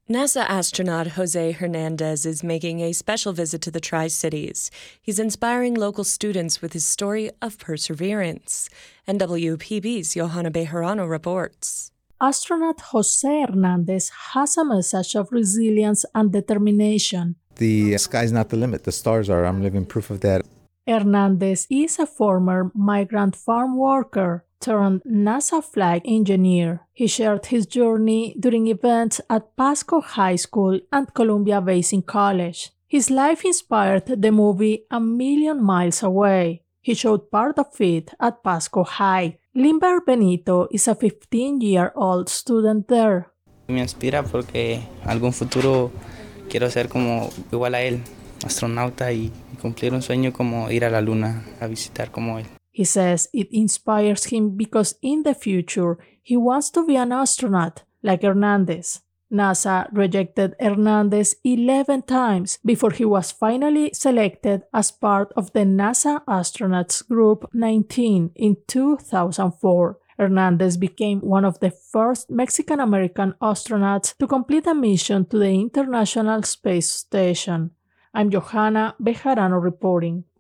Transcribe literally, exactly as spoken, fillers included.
NASA astronaut Jose Hernandez is making a special visit to the Tri-Cities. He's inspiring local students with his story of perseverance. N W P B's Johanna Bejarano reports. Astronaut Jose Hernandez has a message of resilience and determination. The sky's not the limit, the stars are. I'm living proof of that. Hernandez is a former migrant farm worker turned NASA flight engineer. He shared his journey during events at Pasco High School and Columbia Basin College. His life inspired the movie A Million Miles Away. He showed part of it at Pasco High. Limber Benito is a fifteen-year-old student there. Me inspira porque algún futuro quiero ser como igual a él, astronauta y cumplir un sueño como ir a la luna a visitar como él. He says it inspires him because in the future he wants to be an astronaut like Hernandez. NASA rejected Hernandez eleven times before he was finally selected as part of the NASA Astronauts Group nineteen in two thousand four. Hernandez became one of the first Mexican-American astronauts to complete a mission to the International Space Station. I'm Johanna Bejarano reporting.